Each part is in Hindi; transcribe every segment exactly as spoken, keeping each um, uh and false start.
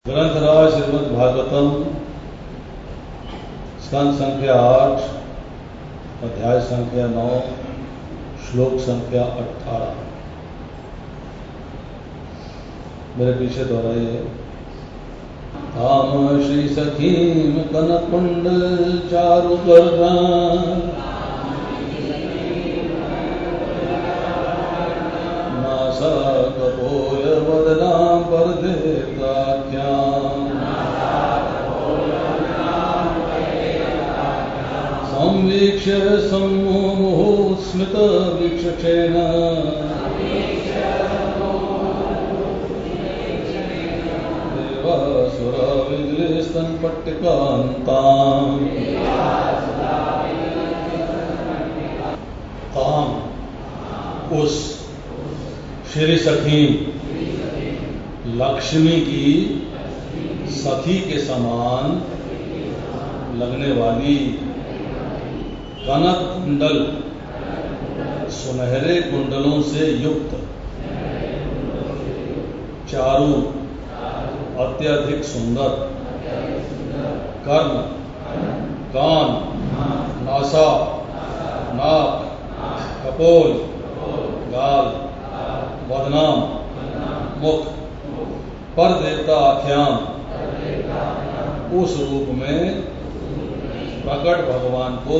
ग्रंथराज श्रीमद् भागवतम स्कंद संख्या आठ, अध्याय संख्या नौ, श्लोक संख्या अठारह। मेरे पीछे दोहराइए। ताम श्री सखीम कनकुंड चारु गर्दा नासा कपोल वदना पर देवताख्याम संवीक्ष्य सम्मुमुहुः स्मित वीक्षकेन देवासुरा विद्लिस्तन्पट्टिकान्ताम्। ताम उस श्री सखी लक्ष्मी की सखी के समान लगने वाली कनक कुंडल सुनहरे कुंडलों से युक्त चारु अत्यधिक सुंदर कर्ण, कान, नासा, नाक, कपोल, गाल, वदनाम, मुख, पर देवता आख्याम उस रूप में प्रकट भगवान को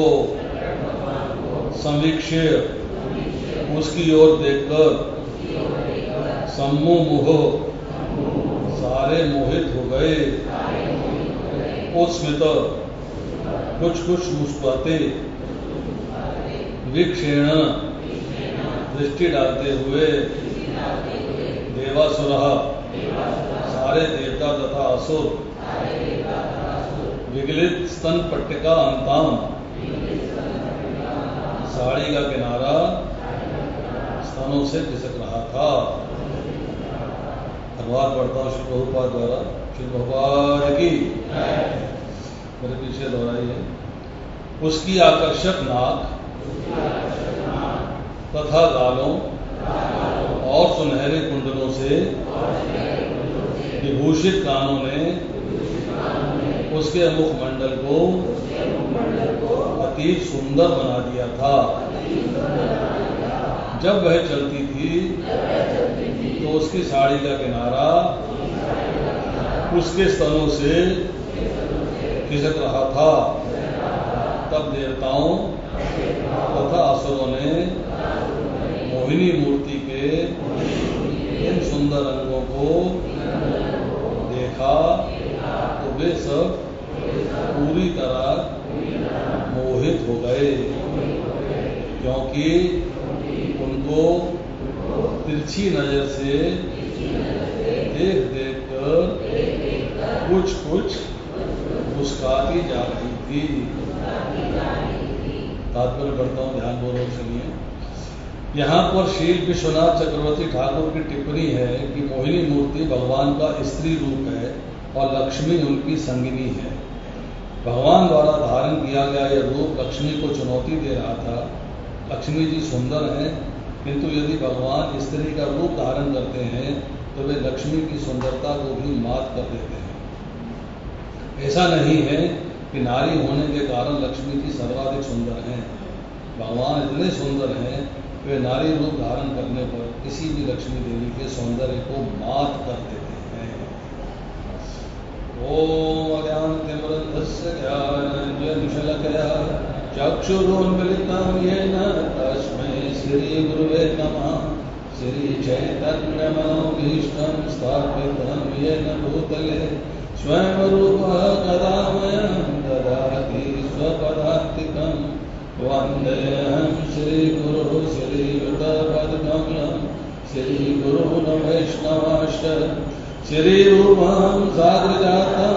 समीक्ष्य उसकी ओर देखकर सम्मुमुह सारे मोहित हो गए। उत्स्मित कुछ कुछ मुस्कुराते, वीक्षेण दृष्टि डालते हुए, देवासुरः सारे देवता तथा असुर, विगलित स्तन पट्टिका अंताम साड़ी का किनारा स्तनों से खिसक रहा था। धन्यवाद पढ़ता हूँ श्री प्रभुपाद द्वारा। श्री प्रभुपाद की मेरे पीछे दोहराइए। उसकी आकर्षक नाक तथा गालों और सुनहरे कुंडलों से विभूषित कानों ने उसके मुखमंडल को अति सुंदर बना दिया था। जब वह चलती थी तो उसकी साड़ी का किनारा उसके स्तनों से खिसक रहा था। तब देवताओं तथा असुरों ने मोहिनी मूर्ति के इन सुंदर अंगों को देखा तो वे सब पूरी तरह मोहित हो गए, क्योंकि उनको तिरछी नजर से देख देख कर कुछ कुछ मुस्कुराती जा रही थी। तात्पर्य पढ़ता हूँ, ध्यान पूर्वक सुनिए। यहाँ पर श्री विश्वनाथ चक्रवर्ती ठाकुर की टिप्पणी है कि मोहिनी मूर्ति भगवान का स्त्री रूप है और लक्ष्मी उनकी संगिनी है। भगवान द्वारा धारण किया गया यह रूप लक्ष्मी को चुनौती दे रहा था। लक्ष्मी जी सुंदर हैं, किंतु यदि भगवान स्त्री का रूप धारण करते हैं तो वे लक्ष्मी की सुंदरता को भी मात कर देते हैं। ऐसा नहीं है कि नारी होने के कारण लक्ष्मी जी सर्वाधिक सुंदर हैं। भगवान इतने सुंदर हैं, वे नारी रूप धारण करने पर किसी भी लक्ष्मी देवी के सौंदर्य को मात कर देते हैं। ओम अज्ञानतिमिरन्धस्य ज्ञानाञ्जनशलाकया चक्षुरुन्मीलितं येन तस्मै श्री गुरुवे नमः। श्री चैतन्यमनोभीष्टं स्थापितं येन भूतले स्वयं रूपः कदा मह्यं ददाति स्वपदान्तिकम्। वन्देऽहं श्रीगुरुः श्रीयुतपदकमलं श्रीगुरून् वैष्णवांश्च श्रीरूपं साग्रजातं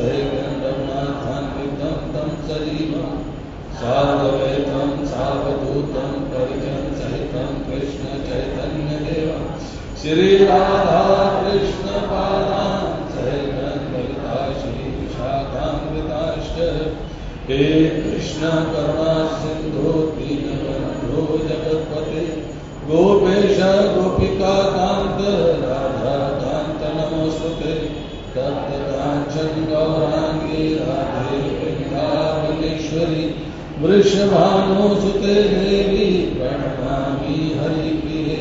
सहितं तं सजीवं साद्वैतं सावधूतं परिजन सहितं कृष्ण चैतन्यदेवं श्रीराधा कृष्ण पादान् सहितं ललिता श्रीविशाखान्विताश्च। हे कृष्ण करुणा सिंधु दीनबन्धो जगत्पते गोपेश गोपिका कांत राधा कांत नमोस्तुते। तप्तकांचन गौरांगी राधे वृंदावनेश्वरी वृषभानुसुते देवी प्रणमामि हरिप्रिये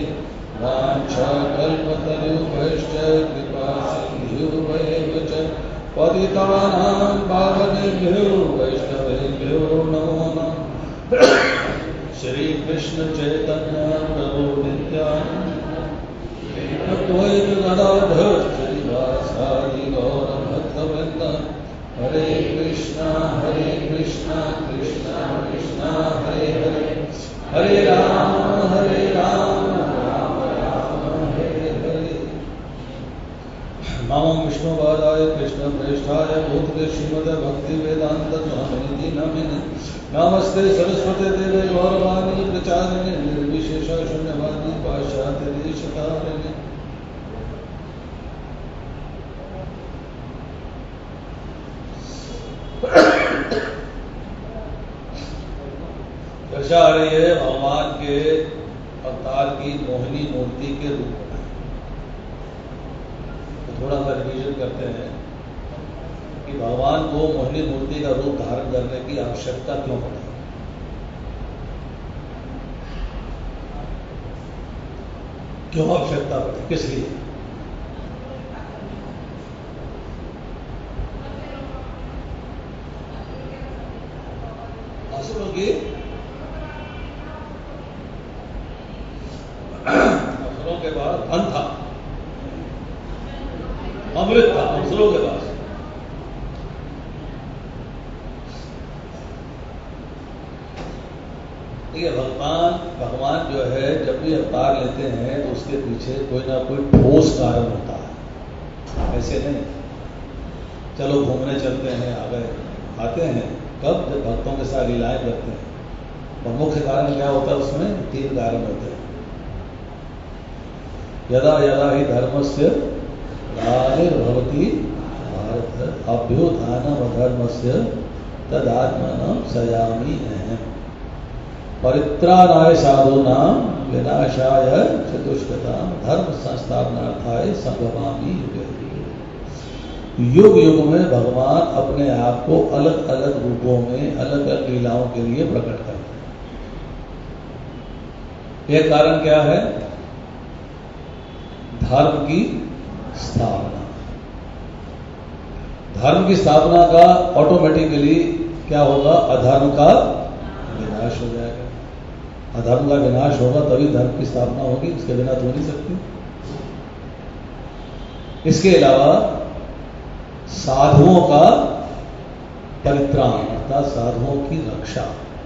वाञ्छाकल्पतरुभ्यश्च कृपा सिन्धुभ्येव च पतितानां पावनेभ्यो वैष्णवेभ्यो नमो नमः। श्री कृष्ण चैतन्य प्रभु नित्यानंद अद्वैत गदाधर श्रीवासादि गौर भक्तवृंद हरे कृष्णा हरे कृष्णा कृष्णा कृष्णा हरे हरे हरे राम हरे राम राम राम हरे हरे। नमो विष्णुपादाय कृष्ण प्रेष्ठाय भूतले श्रीमद् भक्ति वेदांत स्वामिनिधि नमिने नमस्ते सरस्वती देवे गौरवाणी प्रचारिणे निर्विशेष शून्यवादी पाश्चात्य देशतारिणे। चर्चा आ रही है भगवान के अवतार की मोहिनी मूर्ति के रूप में। तो थोड़ा सा रिवीजन करते हैं कि भगवान को मोहिनी मूर्ति का रूप धारण करने की आवश्यकता क्यों पड़ी। क्यों आवश्यकता पड़ी, किस लिए? असुरों की असुरों के पास धन था, अमृत था असुरों के पास। देखिए भगवान भगवान जो है जब भी अवतार लेते हैं तो उसके पीछे कोई ना कोई ठोस कारण होता है। ऐसे नहीं चलो घूमने चलते हैं आ गए, आते हैं कब? जब भक्तों के साथ लीलाएं करते हैं। और मुख्य कारण क्या होता है उसमें? तीन कारण होते हैं। यदा यदा ही धर्मस्य ग्लानिर्भवति भारत अभ्युत्थानम् अधर्मस्य तदात्मानं सयामि अहम् परित्राणाय साधूनां विनाशाय च दुष्कृतां धर्म संस्थापनार्थाय संभवामि युगे। युग युग में भगवान अपने आप को अलग अलग रूपों में अलग अलग लीलाओं के लिए प्रकट करते हैं। एक कारण क्या है? धर्म की स्थापना। धर्म की स्थापना का ऑटोमेटिकली क्या होगा? अधर्म का विनाश हो जाएगा। अधर्म का विनाश होगा तभी धर्म की स्थापना होगी, इसके बिना तो हो नहीं सकती। इसके अलावा साधुओं का परित्राण अर्थात साधुओं की रक्षा,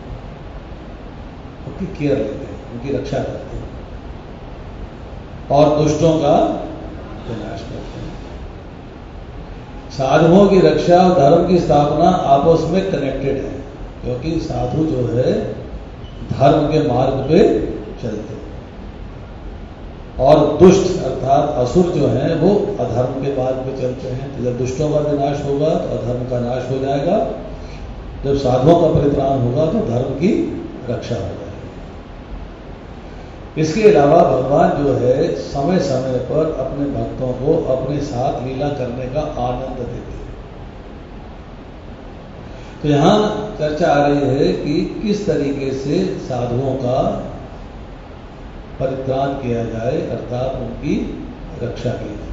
उनकी केयर लेते हैं, उनकी रक्षा करते हैं और दुष्टों का विनाश करते हैं। साधुओं की रक्षा और धर्म की स्थापना आपस में कनेक्टेड है, क्योंकि साधु जो है धर्म के मार्ग पे चलते हैं और दुष्ट अर्थात असुर जो हैं वो अधर्म के मार्ग पे चलते हैं। तो जब दुष्टों का विनाश होगा तो अधर्म का नाश हो जाएगा, जब साधुओं का परित्राण होगा तो धर्म की रक्षा हो जाएगी। इसके अलावा भगवान जो है समय समय पर अपने भक्तों को अपने साथ लीला करने का आनंद देते हैं। तो यहां चर्चा आ रही है कि किस तरीके से साधुओं का परित्राण किया जाए अर्थात उनकी रक्षा की जाए।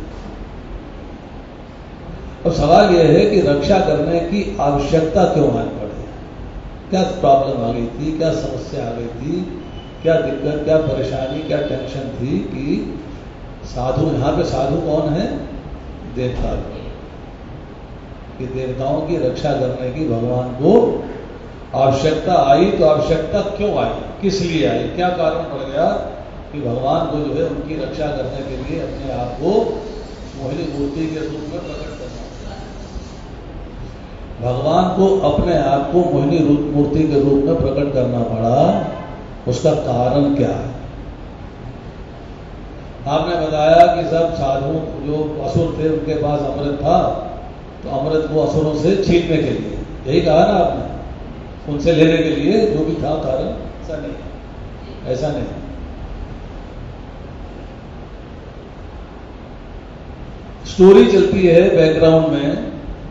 अब सवाल यह है कि रक्षा करने की आवश्यकता क्यों आनी पड़ी? क्या प्रॉब्लम आ गई थी, क्या समस्या आ गई थी, क्या दिक्कत, क्या परेशानी, क्या टेंशन थी कि साधु, यहां पे साधु कौन है? देवता। कि देवताओं की रक्षा करने की भगवान को आवश्यकता आई। तो आवश्यकता क्यों आई, किस लिए आई, क्या कारण पड़ गया कि भगवान को जो है उनकी रक्षा करने के लिए अपने आप को मोहिनी मूर्ति के रूप में प्रकट करना? भगवान को अपने आप को मोहिनी मूर्ति के रूप में प्रकट करना पड़ा, उसका कारण क्या है? आपने बताया कि सब साधु जो असुर थे उनके पास अमृत था, तो अमृत को असुरों से छीनने के लिए, यही कहा ना आपने, उनसे लेने के लिए जो भी था कारण। ऐसा नहीं, ऐसा नहीं। स्टोरी चलती है बैकग्राउंड में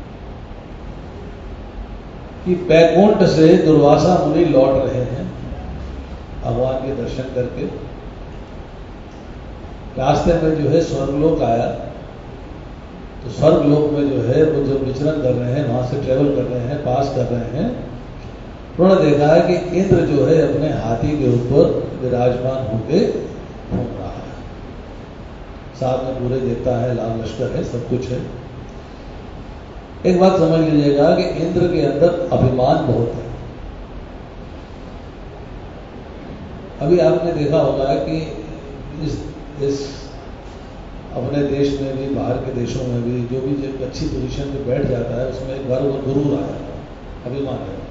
कि बैकुंठ से दुर्वासा मुनि लौट रहे हैं भगवान के दर्शन करके। रास्ते में जो है स्वर्गलोक आया, तो स्वर्गलोक में जो है वो जब विचरण कर रहे हैं, वहां से ट्रेवल कर रहे हैं, पास कर रहे हैं, उन्होंने देखा है कि इंद्र जो है अपने हाथी के ऊपर विराजमान होके घूम रहा है। साथ में पूरे देवता है, लाल लश्कर है, सब कुछ है। एक बात समझ लीजिएगा कि इंद्र के अंदर अभिमान बहुत है। अभी आपने देखा होगा कि इस, इस अपने देश में भी, बाहर के देशों में भी, जो भी एक अच्छी पोजीशन पे बैठ जाता है उसमें एक गर्व और गुरूर आ जाता है, अभिमान है।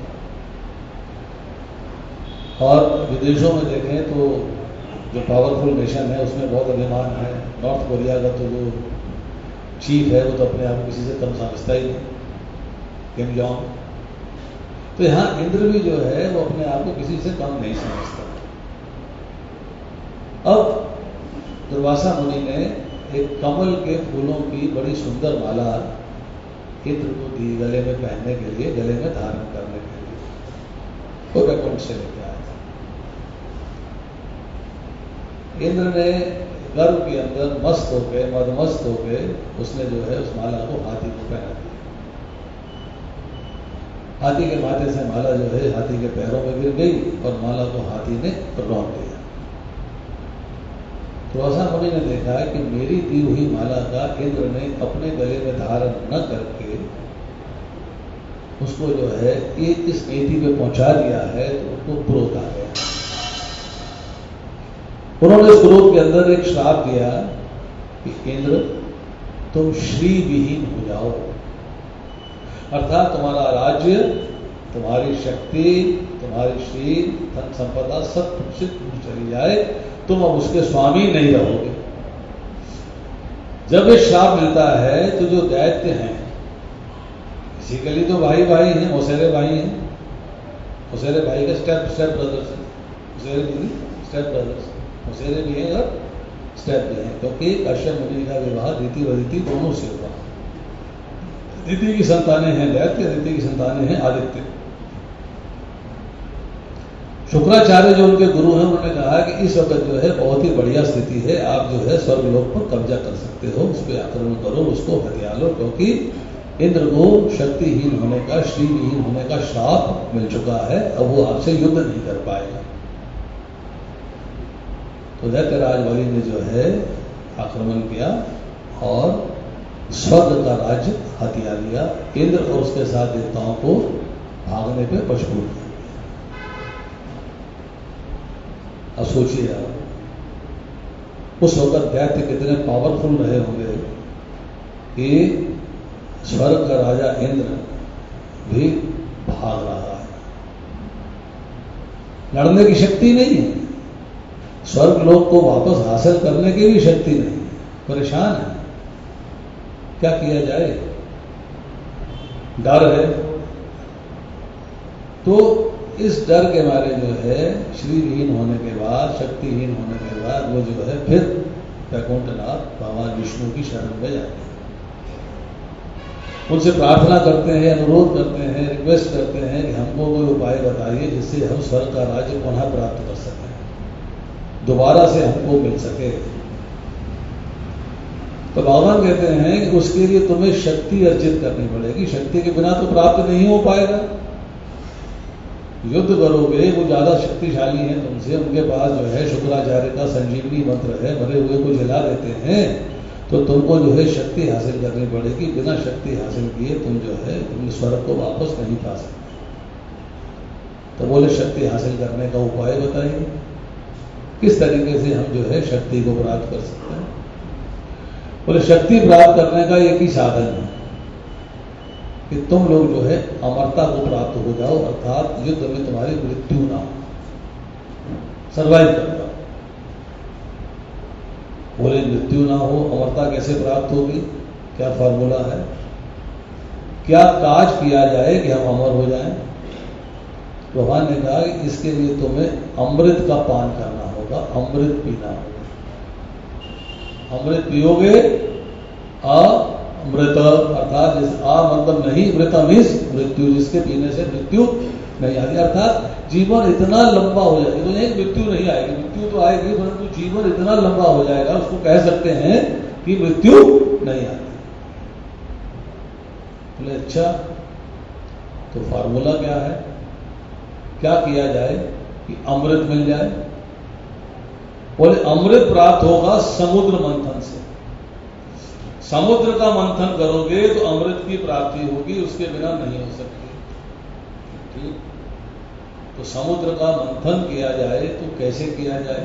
और विदेशों में देखें तो जो पावरफुल नेशन है उसमें बहुत अभिमान है। नॉर्थ कोरिया का तो जो चीफ है वो तो अपने आप को किसी से कम समझता ही नहीं, किम जोंग। तो यहाँ इंद्र भी जो है वो अपने आप को किसी से कम नहीं समझता। अब दुर्वासा मुनि ने एक कमल के फूलों की बड़ी सुंदर माला इंद्र को दी, गले में पहनने के लिए, गले में धारण करने के लिए, तो बैकुंठ से लेके आया था। इंद्र ने गर्व के अंदर मस्त होके, मदमस्त होके उसने जो है उस माला को हाथी को पहना दिया। हाथी के माथे से माला जो है हाथी के पैरों में गिर गई और माला को हाथी ने रौंद दिया। तो ऐसा मुनि ने देखा है कि मेरी दी हुई माला का इंद्र ने अपने गले में धारण न करके उसको जो है ये इस नीति पे पहुंचा दिया है, तो उसको क्रोध आ गया। उन्होंने इस क्रोध के अंदर एक श्राप दिया कि इंद्र तुम श्री विहीन हो जाओ, अर्थात तुम्हारा राज्य, तुम्हारी शक्ति, तुम्हारी श्री, धन संपदा सब तुमसे दूर चली जाए, तुम अब उसके स्वामी नहीं रहोगे। जब ये श्राप मिलता है तो जो दैत्य हैं, बेसिकली तो भाई भाई हैं, मौसेरे भाई हैं, मौसेरे भाई का स्टेप स्टेप ब्रदर्स है, मौसेरे भी स्टेप ब्रदर्स, मौसेरे भी हैं और स्टेप भी हैं, क्योंकि कश्यप मुनि का विवाह रीति व रीति दोनों से हुआ। रीति की संतानें हैं दैत्य, रीति की संतानें हैं आदित्य। शुक्राचार्य जो उनके गुरु हैं, उन्होंने कहा कि इस वक्त जो है बहुत ही बढ़िया स्थिति है, आप जो है स्वर्गलोक पर कब्जा कर सकते हो, उस पर आक्रमण करो, उसको हथिया लो, क्योंकि इंद्र को शक्तिहीन होने का, श्रीविहीन होने का श्राप मिल चुका है, अब वो आपसे युद्ध नहीं कर पाएगा। तो दैत्यराज बलि ने जो है आक्रमण किया और स्वर्ग का राज्य हथिया लिया। इंद्र और उसके साथ देवताओं को भागने पे मजबूर किया। अब सोचिए आप, उस वक्त दैत्य कितने पावरफुल रहे होंगे कि स्वर्ग का राजा इंद्र भी भाग रहा है। लड़ने की शक्ति नहीं है, स्वर्ग लोक को वापस हासिल करने की भी शक्ति नहीं, परेशान है, क्या किया जाए, डर है। तो इस डर के मारे जो है श्रीहीन होने के बाद, शक्तिहीन होने के बाद वो जो है फिर वैकुंठनाथ भगवान विष्णु की शरण में जाते हैं, उनसे प्रार्थना करते हैं, अनुरोध करते हैं, रिक्वेस्ट करते हैं कि हमको कोई उपाय बताइए जिससे हम स्वर्ग का राज्य पुनः प्राप्त कर सकें, दोबारा से हमको मिल सके। तो भगवान कहते हैं कि उसके लिए तुम्हें शक्ति अर्जित करनी पड़ेगी, शक्ति के बिना तो प्राप्त नहीं हो पाएगा। युद्ध करोगे, वो ज्यादा शक्तिशाली हैं तुमसे, उनके पास जो है शुक्राचार्य का संजीवनी मंत्र है, मरे हुए को जला देते हैं, तो तुमको जो है शक्ति हासिल करनी पड़ेगी। बिना शक्ति हासिल किए तुम जो है तुम स्वर्ग को वापस नहीं पा सकते। तो बोले शक्ति हासिल करने का उपाय बताइए, किस तरीके से हम जो है शक्ति को प्राप्त कर सकते हैं। बोले शक्ति प्राप्त करने का एक ही साधन है कि तुम लोग जो है अमरता को प्राप्त हो जाओ, अर्थात युद्ध में तुम्हारी मृत्यु ना हो, सर्वाइव कर जाओ। बोले मृत्यु ना हो, अमरता कैसे प्राप्त होगी, क्या फॉर्मूला है, क्या काज किया जाए कि हम अमर हो जाएं। भगवान ने कहा कि इसके लिए तुम्हें अमृत का पान करना होगा, अमृत पीना होगा। अमृत पियोगे अमृत, अर्थात जिस आ मतलब नहीं, मृत मीन्स मृत्यु, जिसके पीने से मृत्यु नहीं आती, अर्थात जीवन इतना लंबा हो जाएगा। तो नहीं मृत्यु नहीं आएगी, मृत्यु तो आएगी, परंतु जीवन इतना लंबा हो जाएगा, उसको कह सकते हैं कि मृत्यु नहीं आती। बोले अच्छा, तो फार्मूला क्या है, क्या किया जाए कि अमृत मिल जाए? बोले अमृत प्राप्त होगा समुद्र मंथन से। समुद्र का मंथन करोगे तो अमृत की प्राप्ति होगी, उसके बिना नहीं हो सकती। ठीक, तो समुद्र का मंथन किया जाए तो कैसे किया जाए?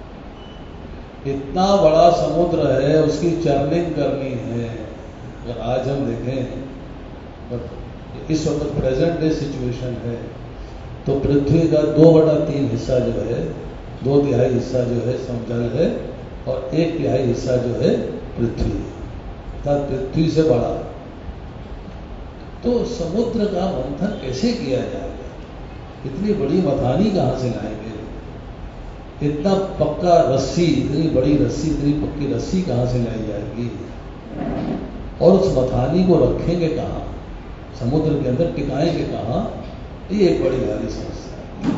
इतना बड़ा समुद्र है, उसकी चर्निंग करनी है। अगर आज हम देखें, इस वक्त प्रेजेंट डे सिचुएशन है, तो पृथ्वी का दो बटा तीन हिस्सा जो है, दो तिहाई हिस्सा जो है जल है, और एक तिहाई हिस्सा जो है पृथ्वी, अर्थात पृथ्वी से बड़ा। तो समुद्र का मंथन कैसे किया जाएगा? इतनी बड़ी मथानी कहां से लाएंगे? इतना पक्का रस्सी, इतनी बड़ी रस्सी, इतनी पक्की रस्सी कहां से लाई जाएगी? और उस मथानी को रखेंगे कहां? समुद्र के अंदर टिकाएंगे कहां? ये एक बड़ी भारी समस्या है।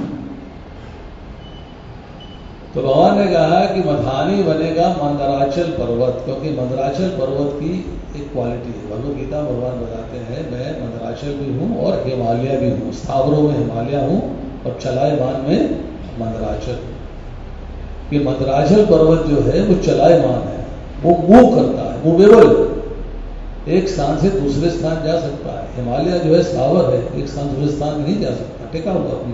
तो भगवान ने कहा कि मथानी बनेगा मंदराचल पर्वत, क्योंकि मंदराचल पर्वत की एक क्वालिटी है। भगवद गीता भगवान बताते हैं, मैं मंदराचल भी हूं और हिमालय भी हूं। स्थावरों में हिमालय हूं और चलायमान में मंदराचल। ये मंदराचल पर्वत जो है वो चलायमान है, वो मूव करता है, मूवेबल, एक स्थान से दूसरे स्थान जा सकता है। हिमालय जो है स्थावर है, एक स्थान दूसरे स्थान नहीं जा सकता, टिका हुआ अपनी।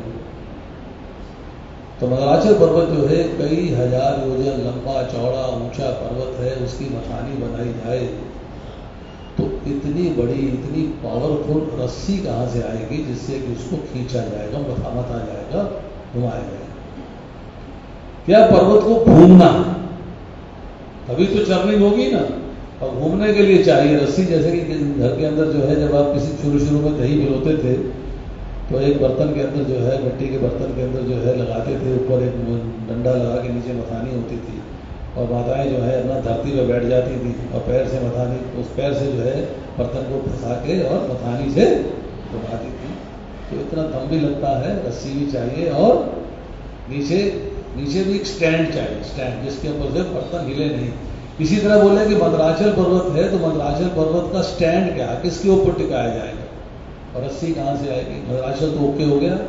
तो मंदराचल पर्वत जो है कई हजार योजन लंबा चौड़ा ऊंचा पर्वत है, उसकी मथानी बनाई जाए तो इतनी बड़ी, इतनी पावरफुल रस्सी कहां से आएगी जिससे कि उसको खींचा जाएगा, मथा मथा जाएगा, घुमाया जाएगा? क्या पर्वत को घूमना, तभी तो चर्निंग होगी ना। और घूमने के लिए चाहिए रस्सी। जैसे कि घर के अंदर जो है, जब आप किसी शुरू शुरू में दही भिगोते थे तो एक बर्तन के अंदर जो है, मिट्टी के बर्तन के अंदर जो है लगाते थे, ऊपर एक डंडा लगा के नीचे मथानी होती थी, और माताएं जो है अपना धरती पर बैठ जाती थी और पैर से मथानी, उस पैर से जो है बर्तन को फंसा के और मथानी से घुमाती थी। तो इतना दम भी लगता है, रस्सी भी चाहिए, और नीचे नीचे भी एक स्टैंड चाहिए, स्टैंड जिसके ऊपर से बर्तन हिले नहीं। इसी तरह बोले कि मंदराचल पर्वत है, तो मंदराचल पर्वत का स्टैंड क्या, किसके ऊपर टिकाया जाएगा? और रस्सी कहां से आएगी? मंदराचल तो ओके हो गया।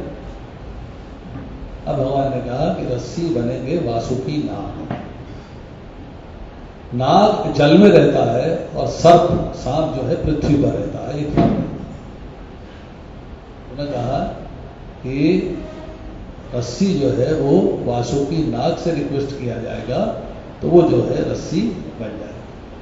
अब भगवान ने कहा कि रस्सी बनेंगे वासुकी नाग। नाग जल में रहता है और सर्प, सांप जो है पृथ्वी पर रहता है। एक उन्होंने कहा कि रस्सी जो है वो वासुकी नाग से रिक्वेस्ट किया जाएगा, तो वो जो है रस्सी बन जाएगी।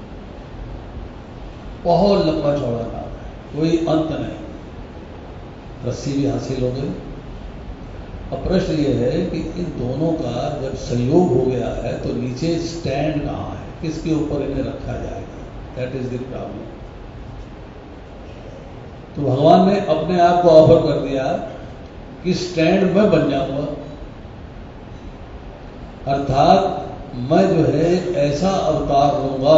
बहुत लंबा चौड़ा नाग है, कोई अंत नहीं, रस्सी भी हासिल हो गई। अब प्रश्न ये है कि इन दोनों का जब संयोग हो गया है तो नीचे स्टैंड कहां है, किसके ऊपर इन्हें रखा जाएगा? That is the problem. तो भगवान ने अपने आप को ऑफर कर दिया कि स्टैंड मैं बन जाऊंगा, अर्थात मैं जो है ऐसा अवतार लूंगा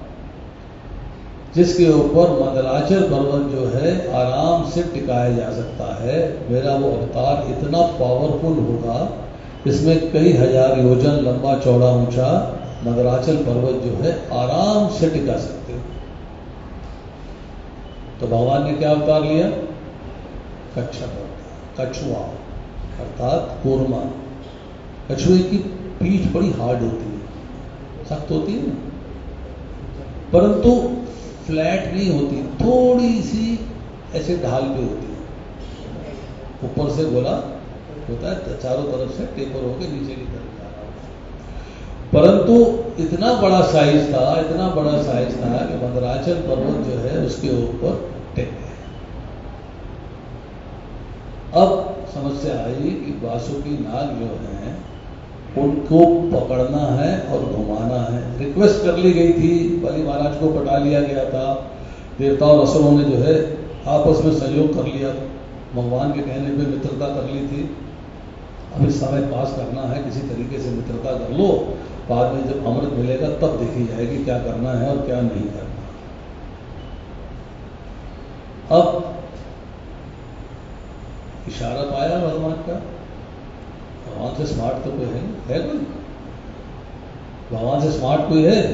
जिसके ऊपर मंदराचल पर्वत जो है आराम से टिकाया जा सकता है। मेरा वो अवतार इतना पावरफुल होगा, इसमें कई हजार योजन लंबा चौड़ा ऊंचा मंदराचल पर्वत जो है आराम से टिका सकते हो। तो भगवान ने क्या अवतार लिया? कच्छप, कछुआ, अर्थात कूर्मा। कछुए की पीठ बड़ी हार्ड होती है, सख्त होती है ना, परंतु फ्लैट नहीं होती, थोड़ी सी ऐसे ढाल पे होती है, ऊपर से गोला होता है, चारों तरफ से टेपर होकर नीचे की तरफ जा रहा है। परंतु इतना बड़ा साइज था, इतना बड़ा साइज था कि मंदराचल पर्वत जो है उसके ऊपर टेक गया। अब समस्या आई कि वासुकी नाग जो है उनको पकड़ना है और घुमाना है। रिक्वेस्ट कर ली गई थी, बलि महाराज को पटा लिया गया था, देवताओं और असुरों ने जो है आपस में सहयोग कर लिया, भगवान के कहने पे मित्रता कर ली थी। अब इस समय पास करना है, किसी तरीके से मित्रता कर लो, बाद में जब अमृत मिलेगा तब देखी जाएगी क्या करना है और क्या नहीं करना। अब इशारा पाया भगवान का, भगवान से स्मार्ट तो कोई है नहीं, है कोई? भगवान से स्मार्ट कोई है?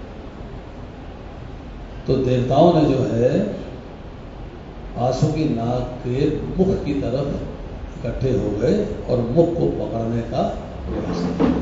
तो देवताओं ने जो है वासुकी नाग के मुख की तरफ इकट्ठे हो गए और मुख को पकड़ने का प्रयास किया।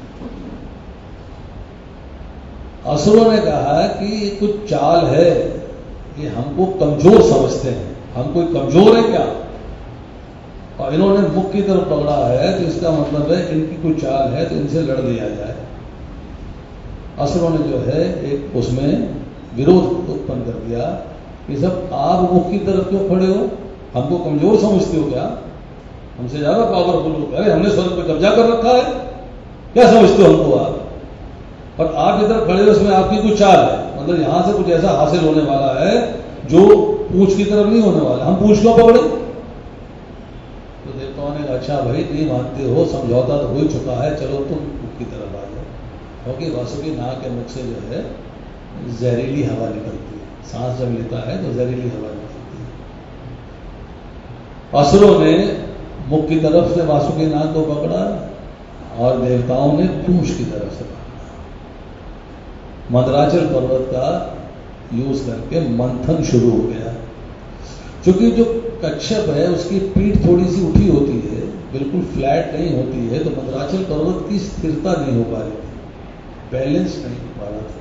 असुरों ने कहा कि ये कुछ चाल है, ये हमको कमजोर समझते हैं, हम कोई कमजोर है क्या? और इन्होंने मुख की तरफ पकड़ा है तो इसका मतलब है इनकी कोई चाल है, तो इनसे लड़ लिया जाए। असुरों ने जो है एक उसमें विरोध उत्पन्न कर दिया कि सब आप मुख की तरफ क्यों खड़े हो? हमको कमजोर समझते हो क्या? हमसे ज्यादा पावरफुल हो क्या? अरे हमने स्वर्ग पे कब्जा कर रखा है, क्या समझते हो हमको आप? और आप इधर खड़े हो, उसमें आपकी कुछ चाल है, मतलब यहां से कुछ ऐसा हासिल होने वाला है जो पूंछ की तरफ नहीं होने वाला, हम पूंछ क्यों पकड़े? तो देवताओं ने कहा अच्छा भाई नहीं मानते हो, समझौता तो हो ही चुका है, चलो तुम मुख की तरफ आ जाओ। क्योंकि वासुकी नाग के मुख से जो है जहरीली हवा निकलती है, सांस जब लेता है तो जहरीली हवा निकलती है। असुरों ने मुख की तरफ से वासुकी नाग को पकड़ा और देवताओं ने पूंछ की तरफ से पकड़ा। मंदराचल पर्वत का यूज करके मंथन शुरू हो गया। क्योंकि जो कच्छप है उसकी पीठ थोड़ी सी उठी होती है, बिल्कुल फ्लैट नहीं होती है, तो मंदराचल पर्वत की स्थिरता नहीं हो पा रही थी, बैलेंस नहीं हो पा रहा था।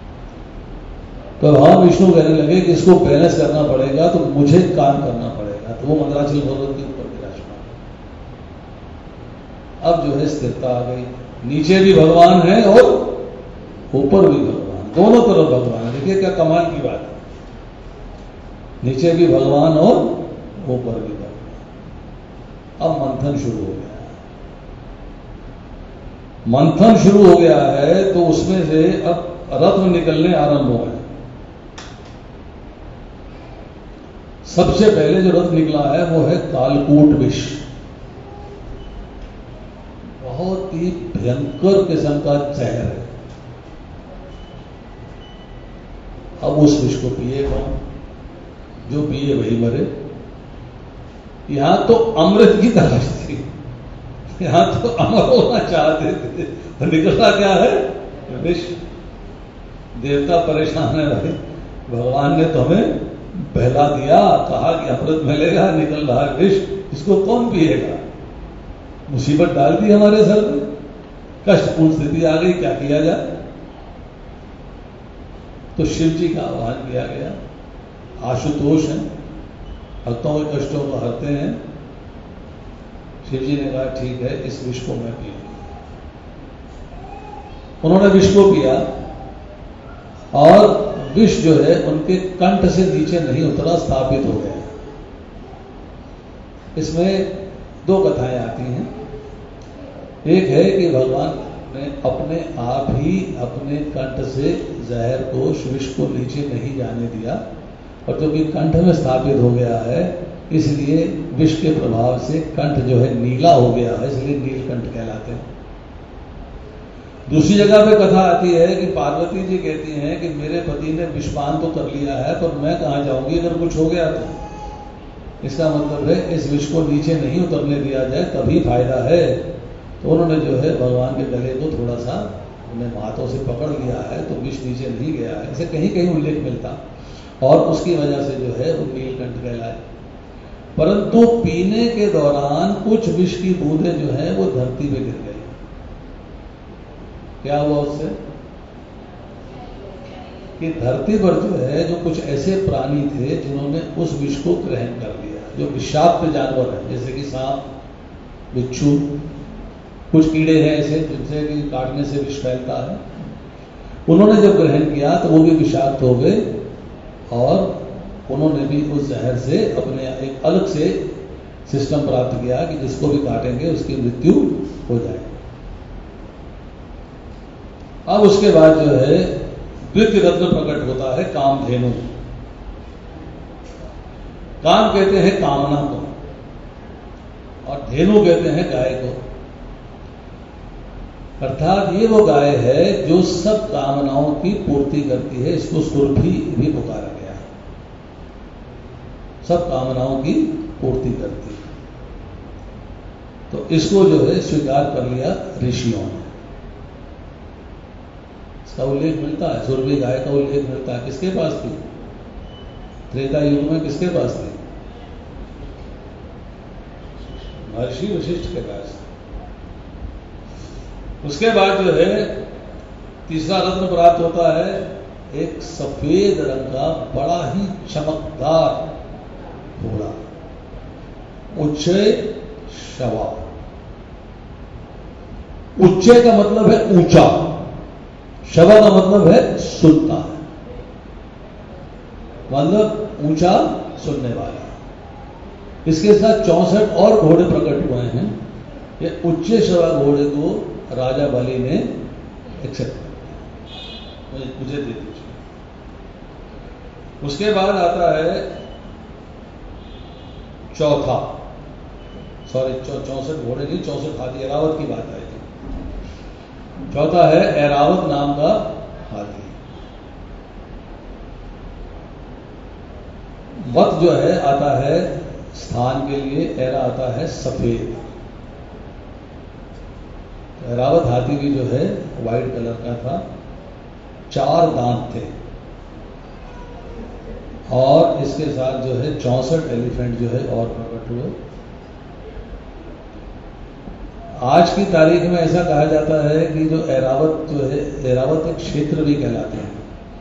तो भगवान विष्णु कहने लगे कि इसको बैलेंस करना पड़ेगा, तो मुझे काम करना पड़ेगा। तो वो मंदराचल पर्वत के ऊपर विराजमान। अब जो है स्थिरता आ गई, नीचे भी भगवान है और ऊपर भी भगवान, दोनों तरफ भगवान। देखिए क्या कमाल की बात है, नीचे भी भगवान और ऊपर भी भगवान। अब मंथन शुरू हो गया है, मंथन शुरू हो गया है तो उसमें से अब रत्न निकलने आरंभ हो गए। सबसे पहले जो रत्न निकला है वो है कालकूट विष, बहुत ही भयंकर किस्म का जहर है। अब उस विष को पिए कौन? जो पिए वही मरे। यहां तो अमृत की तलाश थी, यहां तो अमर होना चाहते थे, तो निकला क्या है? विष। देवता परेशान है भाई, भगवान ने तो हमें बहला दिया, कहा कि अमृत मिलेगा, निकल रहा विष, इसको कौन पिएगा? मुसीबत डाल दी हमारे सर में, कष्टपूर्ण स्थिति आ गई, क्या किया जाए? तो शिव जी का आह्वान किया गया। आशुतोष हैं, भक्तों के कष्टों को हरते हैं। शिव जी ने कहा ठीक है, इस विष को मैं पीऊंगा। उन्होंने विष को पिया और विष जो है उनके कंठ से नीचे नहीं उतरा, स्थापित हो गया। इसमें दो कथाएं आती हैं। एक है कि भगवान ने अपने आप ही अपने कंठ से जहर को, विष को नीचे नहीं जाने दिया, और क्योंकि कंठ में स्थापित हो गया है इसलिए विष के प्रभाव से कंठ जो है नीला हो गया है, इसलिए नीलकंठ कहलाते हैं। दूसरी जगह पे कथा आती है कि पार्वती जी कहती हैं कि मेरे पति ने विषपान तो कर लिया है, पर मैं कहां जाऊंगी अगर कुछ हो गया तो। इसका मतलब है इस विष को नीचे नहीं उतरने दिया जाए, तभी फायदा है। तो उन्होंने जो है भगवान के गले को थोड़ा सा उन्हें हाथों से पकड़ लिया है, तो विष नीचे नहीं गया है, इसे कहीं कहीं उल्लेख मिलता, और उसकी वजह से जो है वो नीलकंठ कहलाए। परंतु पीने के दौरान कुछ विष की बूंदें जो है वो धरती पे गिर गई। क्या हुआ उससे? कि धरती पर जो है जो कुछ ऐसे प्राणी थे जिन्होंने उस विष को ग्रहण कर लिया, जो विषाक्त जानवर है, जैसे कि सांप, बिच्छू, कुछ कीड़े हैं ऐसे जिनसे कि काटने से विष फैलता है। उन्होंने जब ग्रहण किया तो वो भी विषाक्त हो गए और उन्होंने भी उस जहर से अपने एक अलग से सिस्टम प्राप्त किया कि जिसको भी काटेंगे उसकी मृत्यु हो जाए। अब उसके बाद जो है द्वितीय रत्न प्रकट होता है, कामधेनु। काम कहते हैं कामना को और धेनु कहते हैं गाय को। अर्थात ये वो गाय है जो सब कामनाओं की पूर्ति करती है। इसको सुरभि भी पुकारा गया है। सब कामनाओं की पूर्ति करती है। तो इसको जो है स्वीकार कर लिया ऋषियों ने। इसका उल्लेख मिलता है, सुरभि गाय का उल्लेख मिलता है। किसके पास थी? त्रेता युग में किसके पास थी? महर्षि वशिष्ठ के पास। उसके बाद जो है तीसरा रत्न प्राप्त होता है, एक सफेद रंग का बड़ा ही चमकदार घोड़ा, उच्चय शवा। उच्चय का मतलब है ऊंचा, शवा का मतलब है सुनता है, मतलब ऊंचा सुनने वाला। इसके साथ चौसठ और घोड़े प्रकट हुए हैं। ये उच्चय शवा घोड़े को राजा बलि ने एक्सेप्ट कर लिया, मुझे दे दीजिए। उसके बाद आता है चौथा, सॉरी चौसठ घोड़े नहीं, चौसठ हाथी, ऐरावत की बात आई थी। चौथा है ऐरावत नाम का हाथी। वत जो है आता है स्थान के लिए, ऐरा आता है सफेद। ऐरावत हाथी भी जो है व्हाइट कलर का था, चार दांत थे और इसके साथ जो है चौसठ एलिफेंट जो है और प्रकट हुए। आज की तारीख में ऐसा कहा जाता है कि जो ऐरावत जो है, ऐरावत एक क्षेत्र भी कहलाते हैं।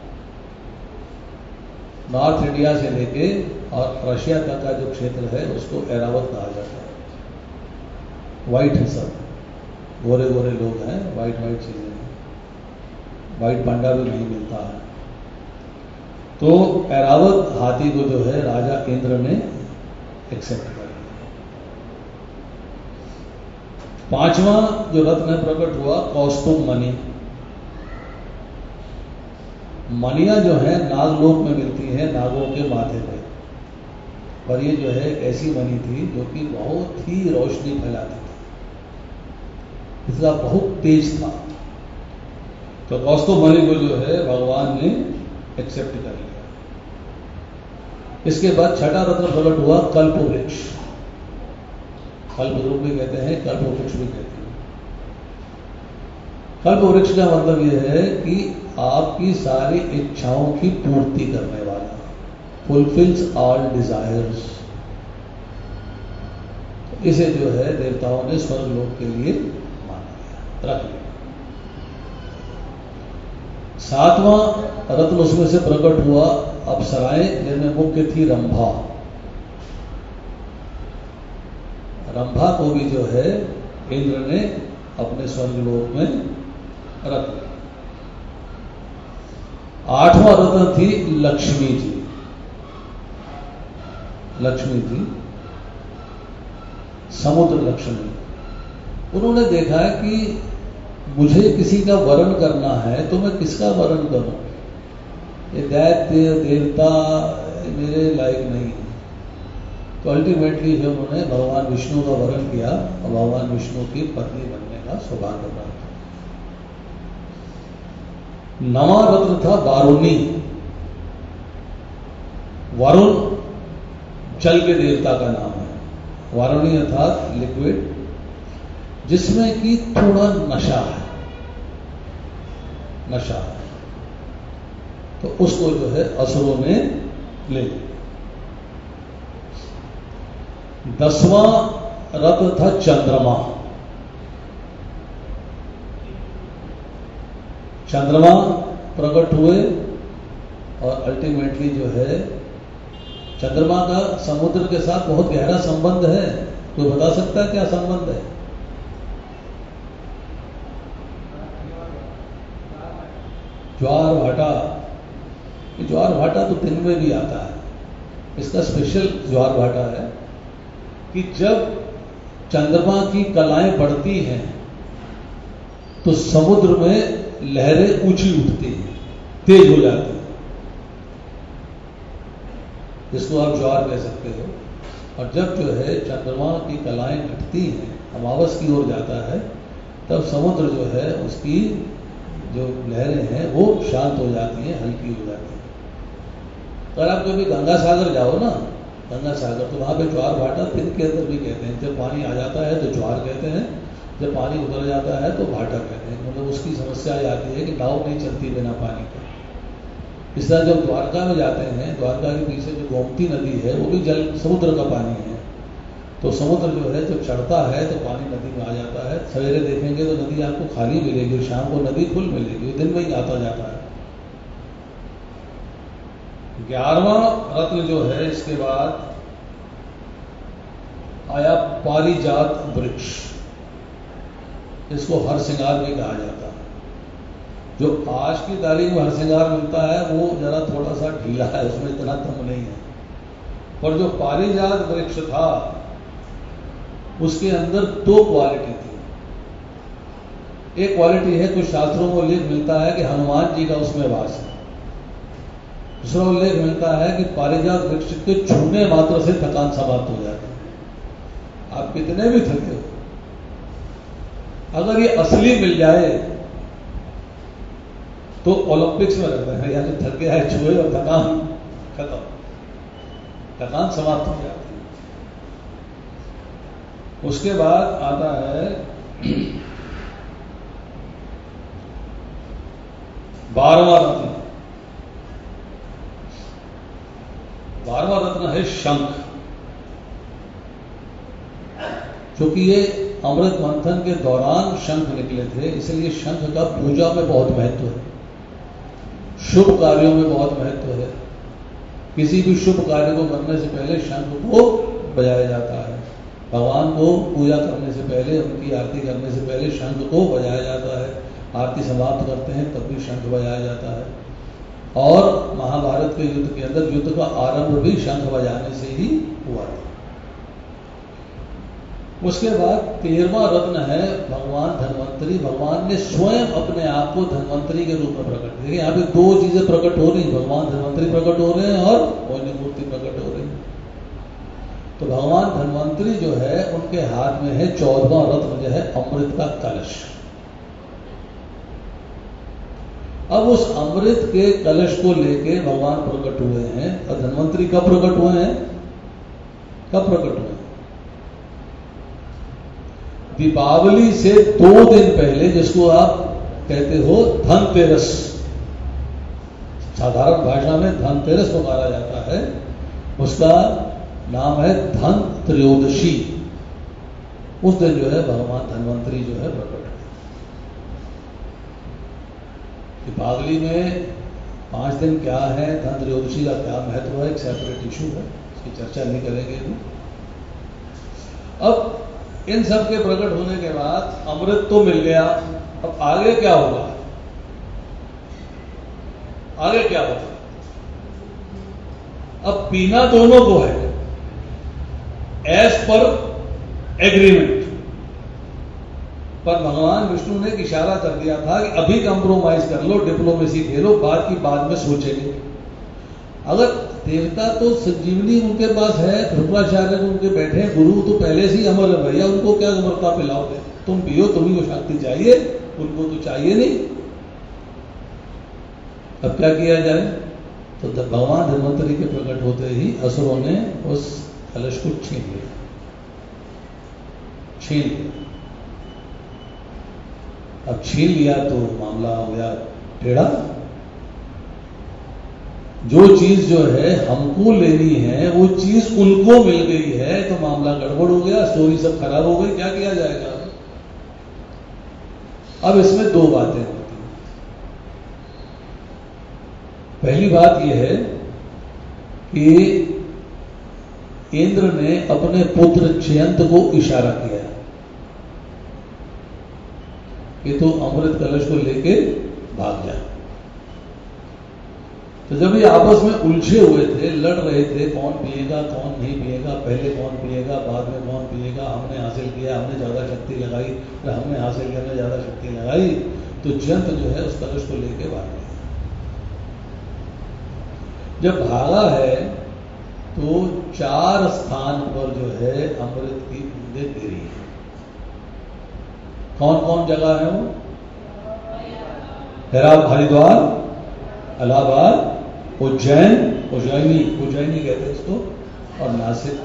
नॉर्थ इंडिया से लेके और रशिया तक का जो क्षेत्र है उसको ऐरावत कहा जाता है। व्हाइट है सब, गोरे गोरे लोग हैं, व्हाइट व्हाइट चीजें हैं, व्हाइट पांडा भी नहीं मिलता है। तो ऐरावत हाथी को जो है राजा इंद्र ने एक्सेप्ट कर लिया। पांचवा जो रत्न प्रकट हुआ, कौस्तुभ मणि। मणियां जो है नागलोक में मिलती है, नागों के माथे पे। पर ये जो है ऐसी मणि थी जो कि बहुत ही रोशनी फैलाती थी, इसका बहुत तेज था। तो कौस्तुभ मणि को जो है भगवान ने एक्सेप्ट कर लिया। इसके बाद छठा रत्न प्रकट हुआ, कल्प वृक्ष। कल्प रूप भी कहते हैं, कल्प वृक्ष भी कहते हैं। कल्प वृक्ष का मतलब यह है कि आपकी सारी इच्छाओं की पूर्ति करने वाला, फुलफिल्स ऑल डिजायर्स। इसे जो है देवताओं ने स्वर्ग लोक के लिए मान लिया, रख लिया। सातवां रत्न उसमें से प्रकट हुआ, अप्सराएं, जिनमें मुख्य थी रंभा। रंभा को भी जो है इंद्र ने अपने स्वर्गलोक में रख लिया। आठवां रत्न थी लक्ष्मी जी। लक्ष्मी जी समुद्र लक्ष्मी। उन्होंने देखा कि मुझे किसी का वरण करना है तो मैं किसका वरण करूं? ये दैत्य देवता मेरे लायक नहीं है। तो अल्टीमेटली जब उन्होंने भगवान विष्णु का वरण किया और भगवान विष्णु की पत्नी बनने का सौभाग्य प्राप्त। नवा रत्न था वारुणी। वरुण जल के देवता का नाम है। वारुणी अर्थात लिक्विड, जिसमें कि थोड़ा नशा है, नशा है। तो उसको जो है असुरों ने ले लिया। दसवां रत्न था चंद्रमा। चंद्रमा प्रकट हुए और अल्टीमेटली जो है चंद्रमा का समुद्र के साथ बहुत गहरा संबंध है। कोई बता सकता है क्या संबंध है? ज्वार भाटा। ज्वार भाटा तो दिन में भी आता है। इसका स्पेशल ज्वार भाटा है कि जब चंद्रमा की कलाएं बढ़ती हैं तो समुद्र में लहरें ऊंची उठती हैं, तेज हो जाती हैं, जिसको आप ज्वार कह सकते हो। और जब जो है चंद्रमा की कलाएं घटती हैं, अमावस की ओर जाता है, तब समुद्र जो है उसकी जो लहरें हैं वो शांत हो जाती हैं, हल्की हो जाती हैं। अगर आप कभी गंगा सागर जाओ ना, गंगा सागर, तो वहाँ पे ज्वार भाटा तिनके अंदर भी कहते हैं। जब पानी आ जाता है तो ज्वार कहते हैं, जब पानी उतर जाता है तो भाटा कहते हैं। मतलब उसकी समस्या ये आती है कि नाव नहीं चलती बिना पानी के। इस तरह जब द्वारका में जाते हैं, द्वारका के पीछे जो गोमती नदी है वो भी जल समुद्र का पानी है। तो समुद्र जो है जब चढ़ता है तो पानी नदी में आ जाता है। सवेरे देखेंगे तो नदी आपको खाली मिलेगी, शाम को नदी फुल मिलेगी, दिन में ही आता जाता है। ग्यारहवां रत्न जो है, इसके बाद आया पारिजात वृक्ष। इसको हरसिंगार भी कहा जाता है। जो आज की तारीख में हरसिंगार मिलता है वो जरा थोड़ा सा ढीला है, उसमें इतना दम नहीं है। पर जो पारिजात वृक्ष था उसके अंदर दो क्वालिटी थी। एक क्वालिटी है, कुछ शास्त्रों में उल्लेख मिलता है कि हनुमान जी का उसमें वास है। दूसरा उल्लेख मिलता है कि पारिजात वृक्ष के छूने मात्र से थकान समाप्त हो जाती है। आप कितने भी थके हो, अगर ये असली मिल जाए तो ओलंपिक्स में रखते हैं, या तो थक गया है छुए और थकान खत्म, थकान समाप्त हो जाती है। उसके बाद आता है बारहवां रत्न। बारहवां रत्न है शंख। क्योंकि ये अमृत मंथन के दौरान शंख निकले थे, इसलिए शंख का पूजा में बहुत महत्व है, शुभ कार्यों में बहुत महत्व है। किसी भी शुभ कार्य को करने से पहले शंख को बजाया जाता है। भगवान को पूजा करने से पहले, उनकी आरती करने से पहले शंख को बजाया जाता है। आरती समाप्त करते हैं तब भी शंख बजाया जाता है। और महाभारत के युद्ध के अंदर युद्ध का आरंभ भी शंख बजाने से ही हुआ था। उसके बाद तेरहवां रत्न है भगवान धन्वंतरी। भगवान ने स्वयं अपने आप को धन्वंतरी के रूप में प्रकट किया। यहाँ पे दो चीजें प्रकट हो रही, भगवान धन्वंतरी प्रकट हो रहे हैं और मोहिनी मूर्ति प्रकट हो रही है। तो भगवान धन्वंतरी जो है उनके हाथ में है चौदहवां रत्न जो है अमृत का कलश। अब उस अमृत के कलश को लेके भगवान प्रकट हुए हैं। और धन्वंतरी कब प्रकट हुए हैं? कब प्रकट हुए हैं? दीपावली से दो दिन पहले, जिसको आप कहते हो धनतेरस, साधारण भाषा में धनतेरस पुकारा जाता है, उसका नाम है धन त्रयोदशी। उस दिन जो है भगवान धन्वंतरी जो है प्रकट है। दीपावली में पांच दिन क्या है, धन त्रयोदशी का क्या महत्व है, एक सेपरेट इशू है, इसकी चर्चा नहीं करेंगे अभी। अब इन सब के प्रकट होने के बाद अमृत तो मिल गया, अब आगे क्या होगा? आगे क्या होगा? अब पीना दोनों को है एज पर एग्रीमेंट। पर भगवान विष्णु ने इशारा कर दिया था कि अभी कंप्रोमाइज कर लो, डिप्लोमेसी खेलो, बाद की बाद में सोचेंगे। अगर देवता तो संजीवनी उनके पास है, शुक्राचार्य उनके बैठे हैं, गुरु तो पहले से ही अमर है भैया, उनको क्या अमरता पिलाओगे? तुम पियो, तुम्ही को शक्ति चाहिए, उनको तो चाहिए नहीं। अब क्या किया जाए? तो भगवान धन्वंतरी के प्रकट होते ही असुरों ने उस कलश को छीन लिया, छीन लिया। अब छीन लिया तो मामला हो गया टेढ़ा। जो चीज जो है हमको लेनी है वो चीज उनको मिल गई है, तो मामला गड़बड़ हो गया, स्टोरी सब खराब हो गई। क्या किया जाएगा? अब इसमें दो बातें होती हैं। पहली बात यह है कि इंद्र ने अपने पुत्र जयंत को इशारा किया कि तू अमृत कलश को लेके भाग जा। तो जब ये आपस में उलझे हुए थे, लड़ रहे थे, कौन पिएगा कौन नहीं पिएगा, पहले कौन पिएगा बाद में कौन पिएगा, हमने हासिल किया, हमने ज्यादा शक्ति लगाई, फिर हमने हासिल करने ज्यादा शक्ति लगाई, तो जंत जो है उस कलश को लेके भाग गया। जब भागा है तो चार स्थान पर जो है अमृत की बूंदें गिरी है। कौन कौन जगह है वो? हरिद्वार, इलाहाबाद, उज्जैन, उज्जैनी उज्जैनी कहते हैं इसको, और नासिक।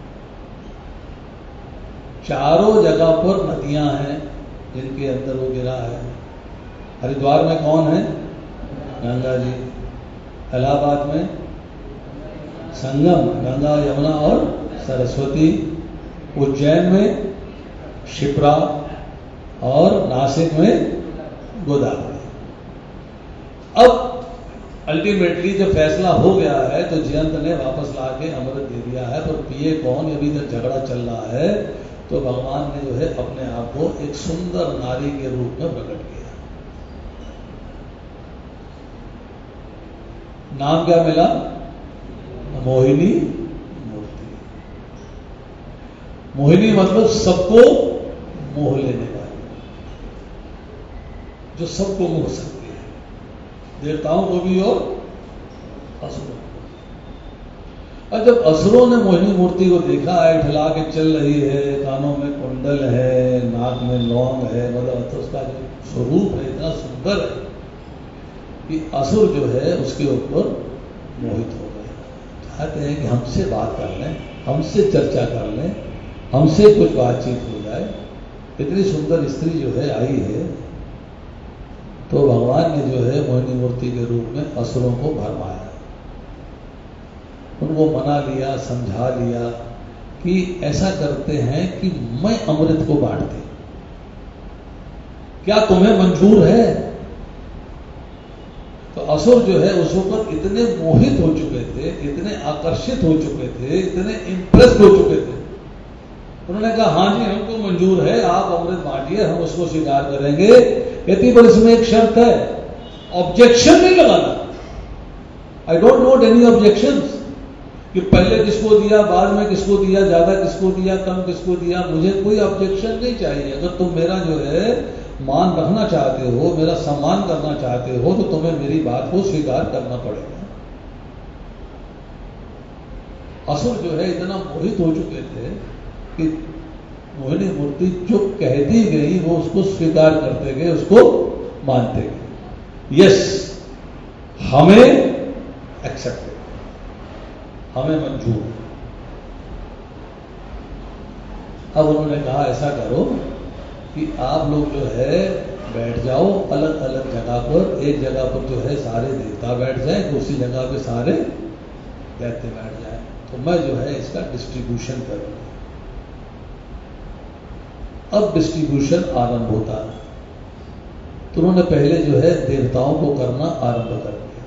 चारों जगह पर नदियां हैं जिनके अंदर वो गिरा है। हरिद्वार में कौन है? गंगा जी। इलाहाबाद में संगम, गंगा यमुना और सरस्वती। उज्जैन में शिप्रा और नासिक में गोदावरी। अब अल्टीमेटली जब फैसला हो गया है तो जयंत ने वापस लाके अमृत दे दिया है, पर पिए कौन? अभी तक झगड़ा चल रहा है। तो भगवान ने जो है अपने आप को एक सुंदर नारी के रूप में प्रकट किया। नाम क्या मिला? मोहिनी मूर्ति। मोहिनी मतलब सबको मोह लेने वाली, जो सबको मोह सकती है, देवताओं को भी और असुरों को। और जब असुरों ने मोहिनी मूर्ति को देखा, ऐठला के चल रही है, कानों में कुंडल है, नाक में लौंग है, मतलब तो उसका जो स्वरूप है इतना सुंदर है कि असुर जो है उसके ऊपर मोहित हो गए। चाहते हैं कि हमसे बात कर लें, हमसे चर्चा कर लें, हमसे कुछ बातचीत हो जाए। इतनी सुंदर स्त्री जो है आई है। तो भगवान ने जो है मोहिनी मूर्ति के रूप में असुरों को भरमाया, उनको मना लिया, समझा लिया कि ऐसा करते हैं कि मैं अमृत को बांटती, क्या तुम्हें मंजूर है? तो असुर जो है उस ऊपर इतने मोहित हो चुके थे, इतने आकर्षित हो चुके थे, इतने इंप्रेस्ड हो चुके थे। उन्होंने कहा हाँ जी हमको मंजूर है, आप अमृत बांटिए, हम उसको स्वीकार करेंगे, यदि पर इसमें एक शर्त है, ऑब्जेक्शन नहीं लगाना। I don't note any objection कि पहले किसको दिया, बाद में किसको दिया, ज्यादा किसको दिया, कम किसको दिया, मुझे कोई ऑब्जेक्शन नहीं चाहिए। अगर तुम मेरा जो है मान रखना चाहते हो, मेरा सम्मान करना चाहते हो, तो तुम्हें मेरी बात को स्वीकार करना पड़ेगा। असुर जो है इतना मोहित हो चुके थे कि मोहिनी मूर्ति जो कह दी गई वो उसको स्वीकार करते गए, उसको मानते गए। यस, हमें एक्सेप्ट, हमें मंजूर। अब उन्होंने कहा ऐसा करो कि आप लोग जो है बैठ जाओ अलग अलग जगह पर। एक जगह पर जो है सारे देवता बैठ जाएं, दूसरी जगह पे सारे दैत्य बैठ जाएं, तो मैं जो है इसका डिस्ट्रीब्यूशन करूंगा। अब डिस्ट्रीब्यूशन आरंभ होता है। तो उन्होंने पहले जो है देवताओं को करना आरंभ कर दिया।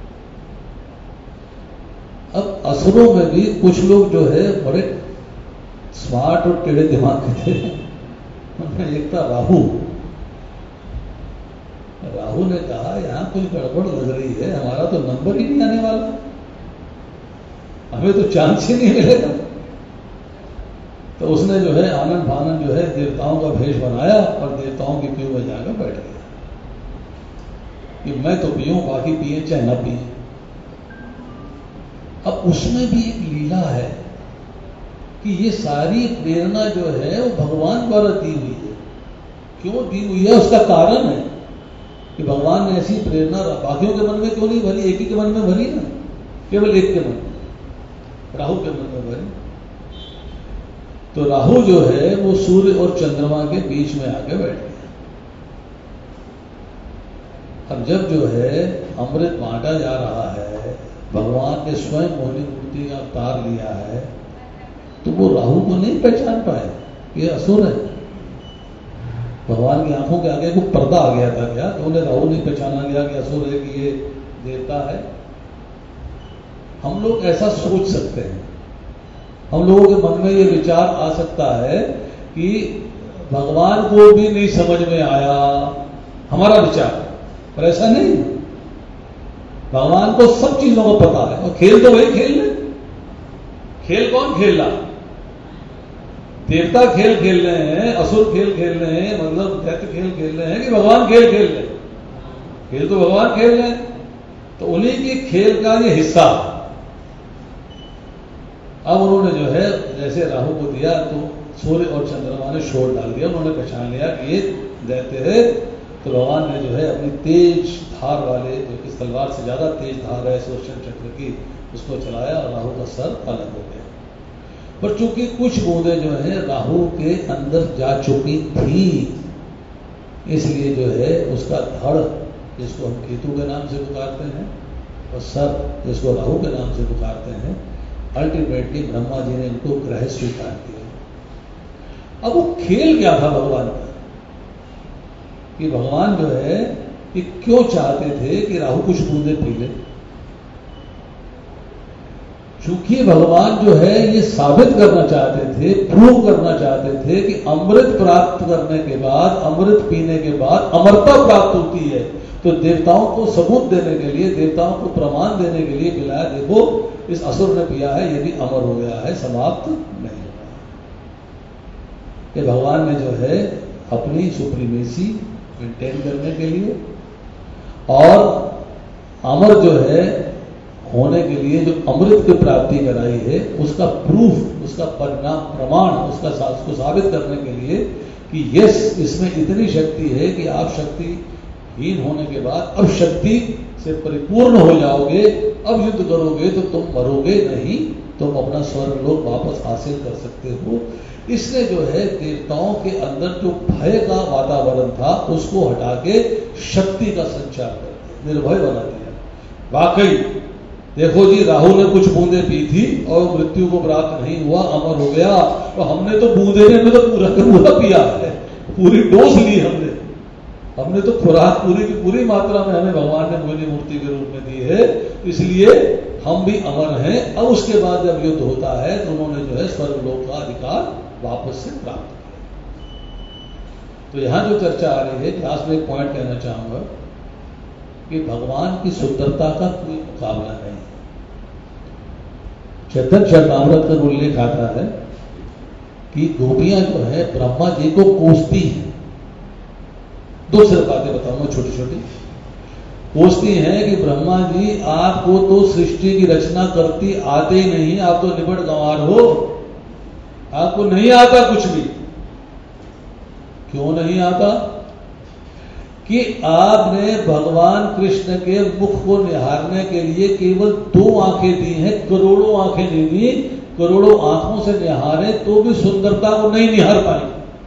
अब असुरों में भी कुछ लोग जो है बड़े स्मार्ट और टेढ़े दिमाग के थे। उनमें एक था राहु। राहु ने कहा यहां कुछ गड़बड़ लग रही है, हमारा तो नंबर ही नहीं आने वाला, हमें तो चांस ही नहीं मिलेगा। तो उसने जो है आनंद फानंद जो है देवताओं का भेष बनाया और देवताओं की क्यू में जाकर बैठ गया कि मैं तो पीऊं, बाकी पिए चाहे न पिए। अब उसमें भी एक लीला है कि ये सारी प्रेरणा जो है वो भगवान द्वारा दी हुई है। क्यों दी हुई है उसका कारण है कि भगवान ने ऐसी प्रेरणा बाकियों के मन में क्यों नहीं भरी, एक ही के मन में भरी ना, केवल एक के मन में, राहु के मन में भरी। तो राहु जो है वो सूर्य और चंद्रमा के बीच में आके बैठ गया। अब जब जो है अमृत बांटा जा रहा है, भगवान ने स्वयं मोहिनी मूर्ति का अवतार लिया है, तो वो राहु को नहीं पहचान पाए ये असुर है। भगवान की आंखों के आगे को पर्दा आ गया था क्या, तो उन्हें राहु नहीं पहचाना गया कि असुर है कि ये देवता है। हम लोग ऐसा सोच सकते हैं, हम लोगों के मन में ये विचार आ सकता है कि भगवान को भी नहीं समझ में आया हमारा विचार, पर ऐसा नहीं। भगवान को सब चीजों को पता है और खेल तो वही खेल रहे। खेल कौन खेल रहा? देवता खेल खेल रहे हैं, असुर खेल खेल रहे हैं, मतलब दैत्य खेल खेल रहे हैं कि भगवान खेल खेल रहे हैं? खेल तो भगवान खेल रहे हैं। तो उन्हीं के खेल का ये हिस्सा। अब उन्होंने जो है जैसे राहु को दिया तो सूर्य और चंद्रमा ने शोर डाल दिया, उन्होंने पहचान लिया कि ये दैत्य है। तो भगवान ने जो है अपनी तेज धार वाले, जो कि तलवार से ज्यादा तेज धार है सुदर्शन चक्र की, उसको चलाया और राहु का सर अलग हो गया। पर चूंकि कुछ बूंदें जो है राहु के अंदर जा चुकी थी, इसलिए जो है उसका धड़, जिसको हम केतु के नाम से पुकारते हैं, और सर, जिसको राहु के नाम से पुकारते हैं, अल्टीमेटली ब्रह्मा जी ने इनको ग्रह स्वीकार किया। अब वो खेल क्या था भगवान का, कि भगवान जो है कि क्यों चाहते थे कि राहु कुछ बूंदे पी ले। चूंकि भगवान जो है ये साबित करना चाहते थे, प्रूव करना चाहते थे कि अमृत प्राप्त करने के बाद, अमृत पीने के बाद अमरता प्राप्त होती है, तो देवताओं को सबूत देने के लिए, देवताओं को प्रमाण देने के लिए पिलाया, देखो इस असुर ने पिया है, ये भी अमर हो गया है, समाप्त नहीं हुआ। ये भगवान ने जो है अपनी सुप्रीमेसी मेंटेन करने के लिए और अमर जो है होने के लिए जो अमृत की प्राप्ति कराई है, उसका प्रूफ, उसका परिणाम, प्रमाण, उसका उसको साबित करने के लिए कि यस, इसमें इतनी शक्ति है कि आप शक्तिहीन होने के बाद अब शक्ति से परिपूर्ण हो जाओगे, अब युद्ध करोगे तो तुम मरोगे नहीं, तुम अपना स्वर्ग लोक वापस हासिल कर सकते हो। इसने जो है देवताओं के अंदर जो भय का वातावरण था उसको हटा के शक्ति का संचार कर दिया, निर्भय बना दिया। वाकई देखो जी, राहु ने कुछ बूंदे पी थी और मृत्यु को प्राप्त नहीं हुआ, अमर हो गया, और हमने तो बूंदे ने तो पूरा का पूरा पिया है, पूरी डोज ली हमने हमने तो खुराक पूरी की पूरी मात्रा में हमें भगवान ने मोहिनी मूर्ति के रूप में दी है, इसलिए हम भी अमर हैं। अब उसके बाद जब युद्ध होता है तो उन्होंने जो है स्वर्ग लोक का अधिकार वापस से प्राप्त किया। तो यहां जो चर्चा आ रही है, लास्ट में एक पॉइंट कहना चाहूंगा कि भगवान की सुंदरता का कोई मुकाबला नहीं। चैतन्य चरितामृत का उल्लेख आता है कि गोपियां जो है ब्रह्मा जी को कोसती हैं। दो सिर्फ बातें बताऊंगा छोटी छोटी। कोसती हैं कि ब्रह्मा जी, आपको तो सृष्टि की रचना करती आते ही नहीं, आप तो निबड़ गंवार हो, आपको नहीं आता कुछ भी। क्यों नहीं आता? कि आपने भगवान कृष्ण के मुख को निहारने के लिए केवल दो आंखें दी हैं, करोड़ों आंखें नहीं दी। करोड़ों आंखों से निहारे तो भी सुंदरता को नहीं निहार पाएंगे।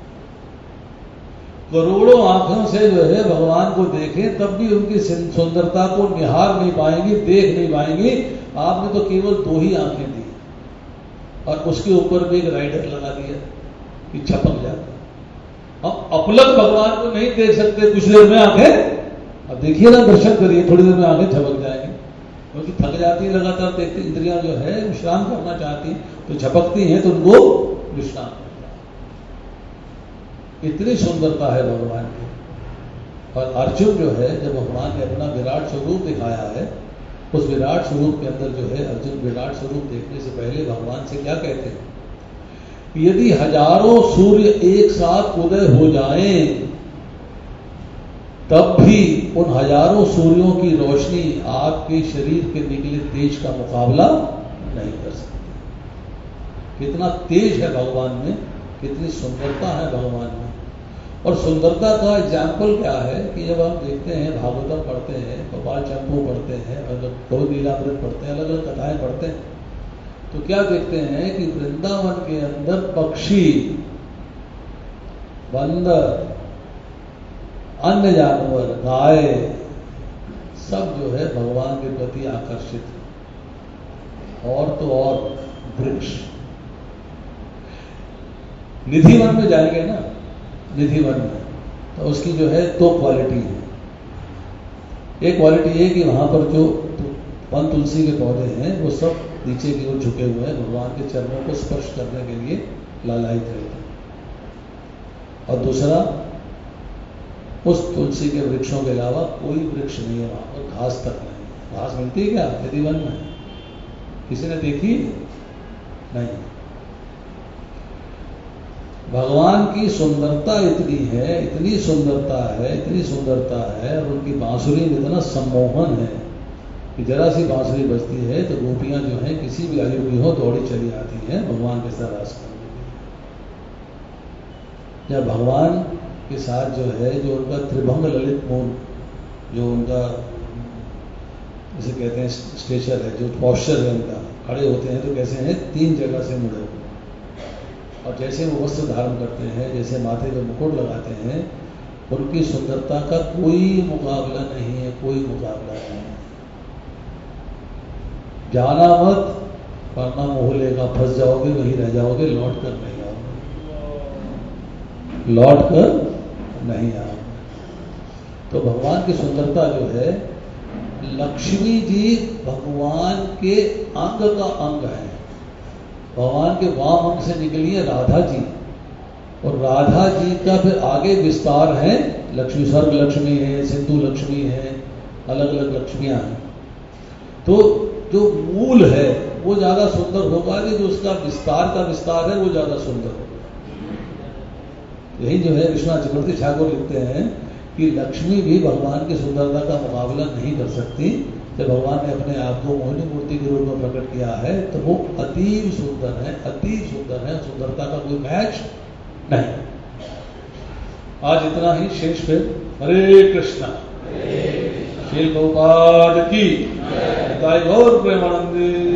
करोड़ों आंखों से जो है भगवान को देखें तब भी उनकी सुंदरता को निहार नहीं पाएंगी, देख नहीं पाएंगी। आपने तो केवल दो ही आंखें दी और उसके ऊपर भी एक राइडर लगा दिया कि छपक जाता। हम अपलक भगवान को नहीं देख सकते कुछ देर में आंखें। अब देखिए ना, दर्शन करिए, थोड़ी देर में आंखें छपक जाएंगी, क्योंकि थक जाती है लगातार देखते। इंद्रियां जो है विश्राम करना चाहती तो झपकती हैं तो उनको विश्राम करना। इतनी सुंदरता है भगवान की। और अर्जुन जो है, जब भगवान ने अपना विराट स्वरूप दिखाया है, उस विराट स्वरूप के अंदर जो है अर्जुन विराट स्वरूप देखने से पहले भगवान से क्या कहते हैं? यदि हजारों सूर्य एक साथ उदय हो जाएं, तब भी उन हजारों सूर्यों की रोशनी आपके शरीर के निकले तेज का मुकाबला नहीं कर सकती। कितना तेज है भगवान में, कितनी सुंदरता है भगवान में। और सुंदरता का एग्जाम्पल क्या है कि जब हम देखते हैं, भागवतम पढ़ते हैं, कपाल चंपू पढ़ते हैं, गौ लीलामृत पढ़ते हैं, अलग अलग कथाएं पढ़ते हैं, तो क्या देखते हैं कि वृंदावन के अंदर पक्षी, बंदर, अन्य जानवर, गाय, सब जो है भगवान के प्रति आकर्षित है। और तो और वृक्ष। निधि वन में जाएंगे ना, निधि वन में, तो उसकी जो है दो क्वालिटी है। एक क्वालिटी है कि वहां पर जो वन तुलसी के पौधे हैं वो सब नीचे की ओर झुके हुए हैं, भगवान के चरणों को स्पर्श करने के लिए लालायित रहते हैं। और दूसरा, उस तुलसी के वृक्षों के अलावा कोई वृक्ष नहीं है वहां पर, घास तक नहीं। घास मिलती है क्या निधि वन में? किसी ने देखी? नहीं। भगवान की सुंदरता इतनी है, इतनी सुंदरता है, इतनी सुंदरता है, और उनकी बांसुरी में इतना सम्मोहन है कि जरा सी बांसुरी बजती है तो गोपियां जो हैं किसी भी आयु की हो दौड़ी चली आती हैं भगवान के साथ रास करने के लिए। जब भगवान के साथ जो है, जो उनका त्रिभंग ललित मूल, जो उनका जिसे कहते हैं स्टेचर है, जो पॉस्चर है उनका, खड़े होते हैं तो कैसे हैं? तीन जगह से मुड़े हुए, और जैसे वो वस्त्र धारण करते हैं, जैसे माथे पे मुकुट लगाते हैं, उनकी सुंदरता का कोई मुकाबला नहीं है, कोई मुकाबला नहीं है। जाना मत, वरना मोह लेगा, फंस जाओगे, वहीं रह जाओगे, लौट कर नहीं आओगे, लौट कर नहीं आओगे। तो भगवान की सुंदरता जो है, लक्ष्मी जी भगवान के अंग का अंग है। भगवान के वाम अंग से निकली है राधा जी, और राधा जी का फिर आगे विस्तार है लक्ष्मी, स्वर्ग लक्ष्मी है, सिंधु लक्ष्मी है, अलग अलग लक्ष्मियां हैं। तो जो मूल है वो ज्यादा सुंदर होगा कि जो उसका विस्तार का विस्तार है वो ज्यादा सुंदर होगा। यही जो है विश्वनाथ चक्रवर्ती ठाकुर लिखते हैं कि लक्ष्मी भी भगवान की सुंदरता का मुकाबला नहीं कर सकती। जब भगवान ने अपने आप को मोहिनी मूर्ति के रूप में प्रकट किया है तो वो अतीव सुंदर है, अतीव सुंदर है, सुंदरता का कोई मैच नहीं। आज इतना ही, शेष फिर हरे कृष्णा। श्री प्रभुपाद की गौर प्रेमानंदी।